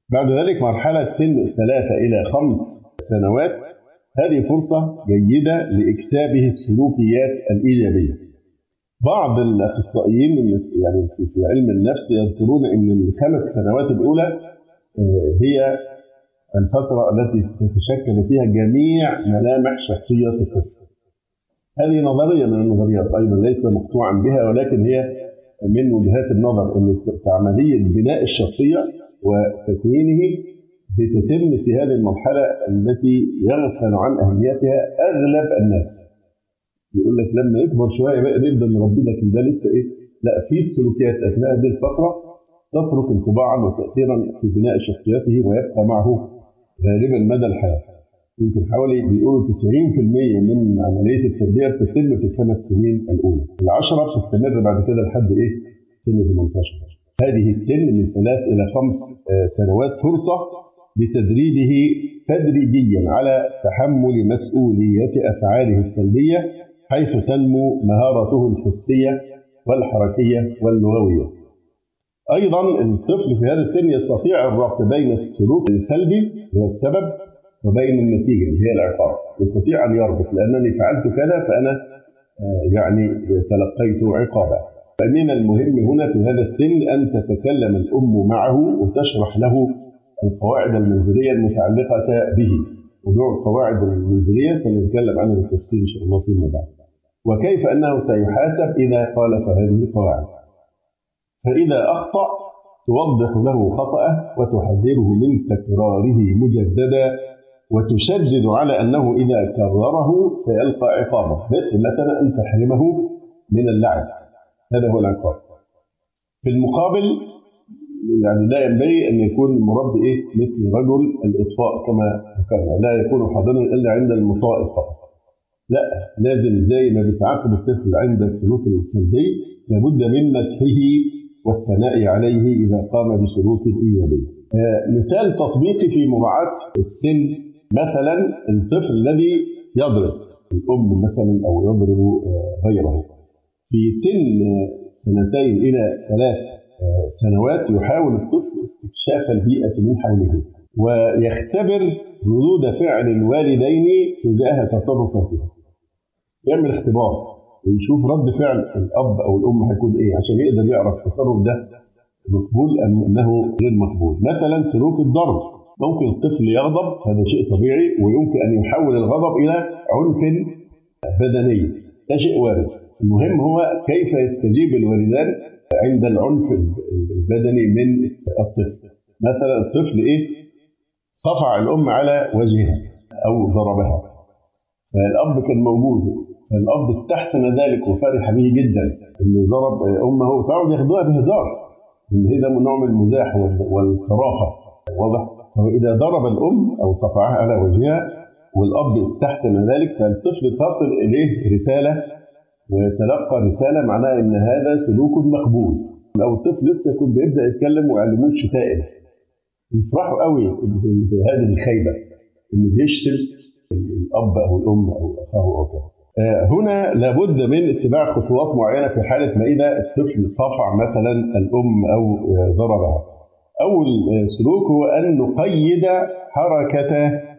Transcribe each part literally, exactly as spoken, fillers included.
بعد ذلك مرحلة سن ثلاثة إلى خمس سنوات، هذه فرصة جيدة لإكسابه السلوكيات الإيجابية. بعض الأخصائيين يعني في علم النفس يذكرون أن الخمس سنوات الأولى هي الفترة التي تتشكل فيها جميع ملامح شخصية الطفل. هذه نظرية من النظريات أيضا ليس مقطوعا بها، ولكن هي من وجهات النظر أن عملية بناء الشخصية وتكوينه بتتم في هذه المرحلة التي يغفل عن أهميتها أغلب الناس. يقول لك لما يكبر شوية بقى نبدأ نربي، لكن ده لسه إيه؟ لا، في سلوكيات أثناء هذه الفترة تترك انطباعا وتأثيرا في بناء شخصيته ويبقى معه غالبا مدى الحياة. يمكن حوالي بيقولوا تسعين بالمئة من عملية التربية بتتم في الخمس سنين الأولى، العشرة بتستمر بعد كده لحد إيه؟ سن ثمانية عشر. هذه السن من ثلاث إلى خمس سنوات فرصة لتدريبه تدريجيا على تحمل مسؤولية أفعاله السلبية، حيث تنمو مهارته الحسية والحركية واللغوية. أيضا الطفل في هذا السن يستطيع الربط بين السلوك السلبي هو السبب وبين النتيجة اللي هي العقاب. يستطيع أن يربط لأنني فعلت كذا فأنا يعني تلقيت عقابا. فمن المهم هنا في هذا السن أن تتكلم الأم معه وتشرح له القواعد المنزلية المتعلقة به. موضوع القواعد المنزلية سنتكلم عنه بالتفصيل إن شاء الله فيما بعد، وكيف أنه سيحاسب إذا خالف هذه القواعد. فإذا أخطأ توضح له خطأه وتحذره من تكراره مجددا، وتشدد على أنه إذا كرره سيلقى عقابه، مثل مثلا أن تحرمه من اللعب، هذا هو العقاب. في المقابل يعني لا ينبغي أن يكون المربي إيه مثل رجل الإطفاء كما ذكرنا، لا يكون حاضرا إلا عند المصائب فقط. لا، لازم زي ما بتعاقب الطفل عند السلوك السلبي لابد من مدحه والثناء عليه إذا قام بسلوك إيجابي. آه مثال تطبيقي في مراعاة السن، مثلا الطفل الذي يضرب الأم مثلا أو يضرب آه غيره في سن سنتين إلى ثلاث آه سنوات، يحاول الطفل استكشاف البيئة من حوله ويختبر ردود فعل الوالدين تجاه تصرفاتهم. يعمل اختبار ويشوف رد فعل الأب أو الأم هيكون إيه عشان يقدر يعرف التصرف ده مقبول أم أنه غير مقبول. مثلا سلوك الضرب، ممكن الطفل يغضب، هذا شيء طبيعي، ويمكن أن يحول الغضب إلى عنف بدني، ده شيء وارد. المهم هو كيف يستجيب الوالدان عند العنف البدني من الطفل. مثلا الطفل إيه صفع الأم على وجهها أو ضربها، فالأب كان موجود، الأب استحسن ذلك وفرح به جدا إنه ضرب أمه، فعود ياخدوها بهزار، إن هذا نوع من المزاح والكرافة، واضح؟ فإذا ضرب الأم أو صفعها على وجهها والأب استحسن ذلك، فالطفل تصل إليه رسالة ويتلقى رسالة معناها إن هذا سلوك مقبول. لو الطفل لسه يكون بيبدأ يتكلم ويعلموه الشتائم، يفرحوا قوي بهذه الخيبة، إنه بيشتم الأب أو الأم أو أخاه أو كذا. هنا لابد من اتباع خطوات معينة في حالة ما إذا الطفل صفع مثلا الأم أو ضربها. أول سلوك هو أن نقيد حركة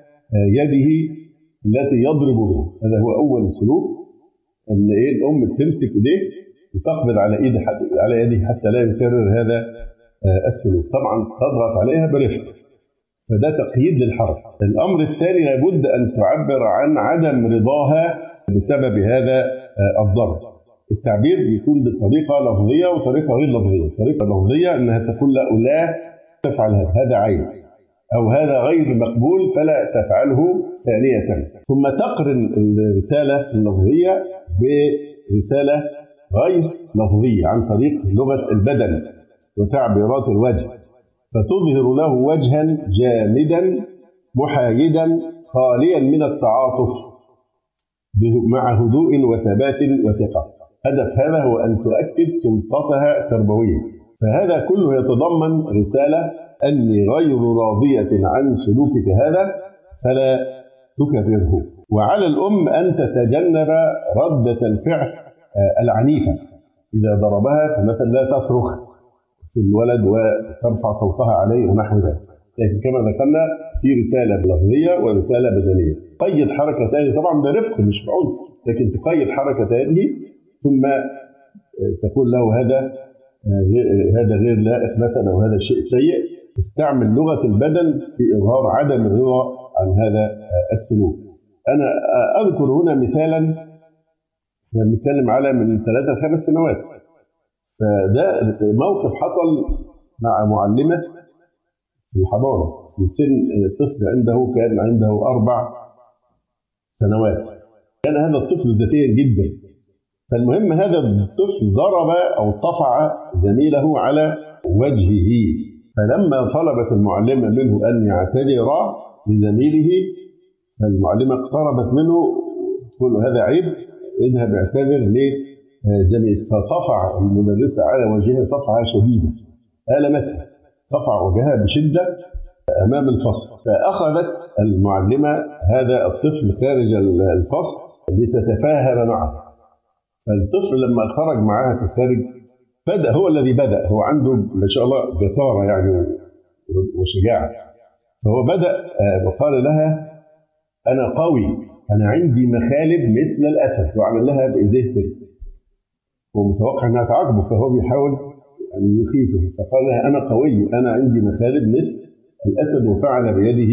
يده التي يضرب بها، هذا هو أول سلوك، أن إيه الأم تمسك إيديه وتقبض على إيده على يده حتى لا يكرر هذا السلوك، طبعا تضغط عليها برفق، فده تقييد للحركة. الأمر الثاني لابد أن تعبر عن عدم رضاها بسبب هذا الضرب. التعبير بيكون بطريقة لفظية وطريقة غير لفظية. الطريقة اللفظية أنها تقول لا لا تفعل هذا، هذا عيب أو هذا غير مقبول فلا تفعله ثانية. ثم تقرن الرسالة اللفظية برسالة غير لفظية عن طريق لغة البدن وتعبيرات الوجه، فتظهر له وجها جامدا محايدا خاليا من التعاطف مع هدوء وثبات وثقة. هدف هذا هو أن تؤكد سلطتها التربوية. فهذا كله يتضمن رسالة أني غير راضية عن سلوكك هذا فلا تكرره. وعلى الأم أن تتجنب ردة الفعل العنيفة، إذا ضربها فمثلا لا تصرخ في الولد وترفع صوتها عليه ونحو ذلك، لكن كما ذكرنا في رسالة لفظية ورسالة بدنية. قيد حركة يده طبعا برفق مش بعنف، لكن تقيد حركة يده ثم تقول له هذا هذا غير لائق مثلا أو هذا شيء سيء. استعمل لغة البدن في إظهار عدم الرضا عن هذا السلوك. أنا أذكر هنا مثالا نتكلم على من ثلاثة لخمس سنوات. فده موقف حصل مع معلمة في الحضانة في سن طفل عنده كان عنده أربع سنوات. كان هذا الطفل ذكيا جدا. فالمهم هذا الطفل ضرب أو صفع زميله على وجهه. فلما طلبت المعلمة منه أن يعتذر لزميله، المعلمة اقتربت منه تقول له هذا عيب، اذهب اعتذر لزميلك. فصفع المدرسة على وجهها صفعة شديدة ألمتها، صفع وجهها بشدة أمام الفصل. فأخذت المعلمة هذا الطفل خارج الفصل لتتفاهم معه. فالطفل لما خرج معها في الخارج بدأ هو الذي بدأ، هو عنده ما شاء الله جسارة يعني وشجاعة. فهو بدأ وقال لها أنا قوي، أنا عندي مخالب مثل الأسد، وعمل لها بإيديه كده. هو متوقع أنها تعاقبه فهو بيحاول يعني يخيفه. فقال لها أنا قوي، أنا عندي مخالب مثل الأسد، وفعل بيده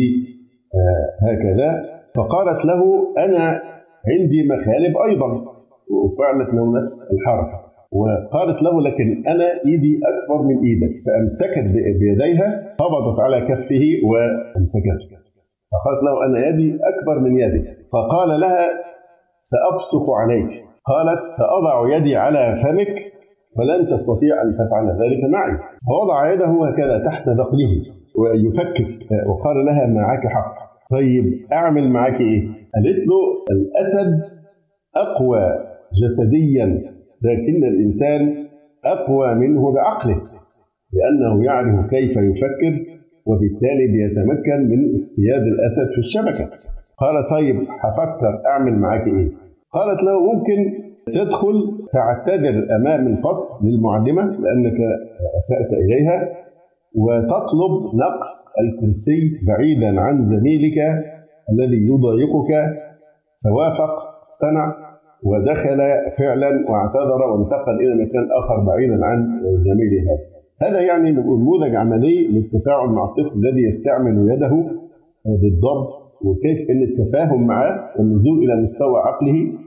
هكذا. فقالت له أنا عندي مخالب أيضا، وفعلت له نفس الحركة. وقالت له لكن أنا إيدي أكبر من إيدك. فأمسكت بيديها، قبضت على كفه وأمسكته. فقالت له أنا يدي أكبر من يدك. فقال لها سأبصق عليك. قالت سأضع يدي على فمك ولن تستطيع أن تفعل ذلك معي. فوضع يده هكذا تحت ذقنه ويفكك، وقال لها معك حق، طيب أعمل معك إيه؟ قالت له الأسد أقوى جسديا، لكن الإنسان أقوى منه بعقله، لأنه يعرف كيف يفكر وبالتالي بيتمكن من اصطياد الأسد في الشبكة. قال طيب هفكر أعمل معك إيه؟ قالت له ممكن تدخل تعتذر أمام الفصل للمعلمة لأنك أسأت إليها، وتطلب نقل الكرسي بعيدا عن زميلك الذي يضايقك. فوافق، اقتنع ودخل فعلا واعتذر وانتقل إلى مكان آخر بعيدا عن زميله هذا. هذا يعني نموذج عملي للتفاعل مع الطفل الذي يستعمل يده بالضبط، وكيف ان التفاهم معه والنزول الى مستوى عقله